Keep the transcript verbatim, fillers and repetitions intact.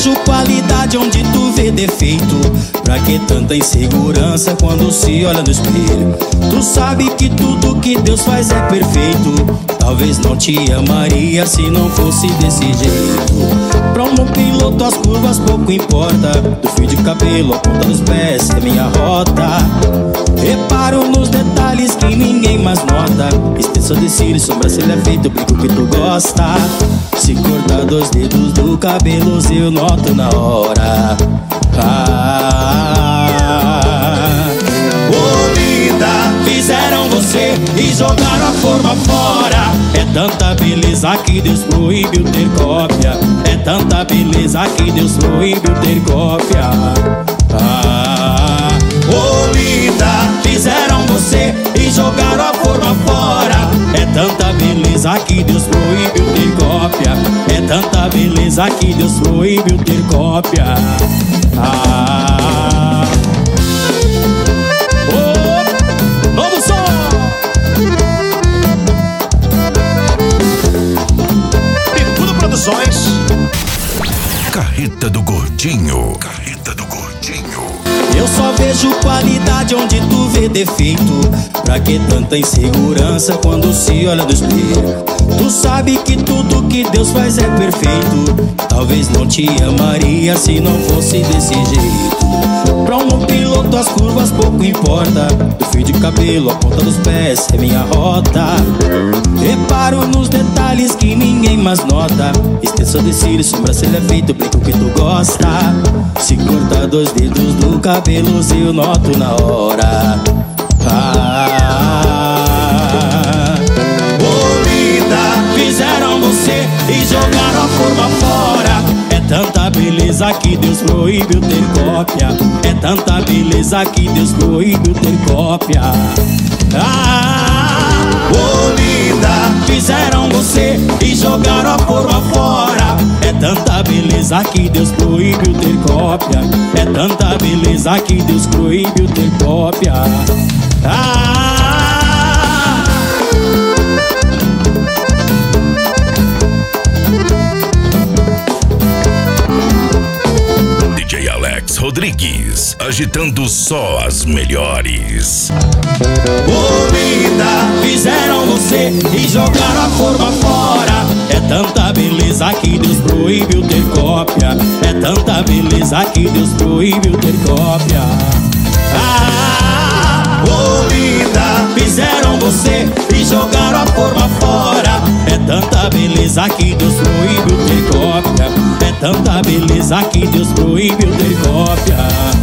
vejo qualidade onde tu vê defeito. Pra que tanta insegurança quando se olha no espelho? Tu sabe que tudo que Deus faz é perfeito. Talvez não te amaria se não fosse desse jeito. Pra um bom piloto as curvas pouco importa. Do fio de cabelo, a ponta dos pés é minha rota. Reparo nos detalhes que ninguém mais nota. Extensão de cílios, sobrancelha feita, o brinco que tu gosta. Se cortar dois dedos do cabelo eu noto na hora. Ah, oh, linda, fizeram você e jogaram a forma fora. É tanta beleza que Deus proibiu ter cópia. É tanta beleza que Deus proibiu ter cópia. Ah, oh, linda, fizeram você e jogaram a forma fora. É tanta beleza que Deus proibiu ter cópia. É tanta beleza que Deus proibiu ter cópia. Ah, oh, novo som. Bicudo Produções. Carreta do Gordinho. Carreta do Gordinho. Eu só vejo qualidade onde tu vê defeito. Pra que tanta insegurança quando se olha no espelho? Tu sabe que tudo que Deus faz é perfeito. Talvez não te amaria se não fosse desse jeito. Pra um bom piloto as curvas pouco importa. Do fio de cabelo, a ponta dos pés é minha rota. Reparo nos detalhes que ninguém mais nota. Extensão de cílios, sobrancelha feita, o brinco que tu gosta. Se cortar dois dedos do cabelo eu noto na hora. Ah, oh, linda, fizeram você e jogaram a forma fora. É tanta beleza que Deus proibiu ter cópia. É tanta beleza que Deus proibiu ter cópia. Ah, oh, linda, fizeram você e jogaram a forma fora. É tanta beleza que Deus proibiu ter cópia. É tanta beleza que Deus proibiu ter cópia. Ah, D J Alex Rodrigues, agitando só as melhores. oh, linda, fizeram você e jogaram a forma fora. É tanta beleza que Deus proibiu ter cópia. É tanta beleza que Deus proibiu ter cópia. Ah, oh, linda, fizeram você e jogaram a forma fora. É tanta beleza que Deus proibiu ter cópia. É tanta beleza que Deus proibiu ter cópia.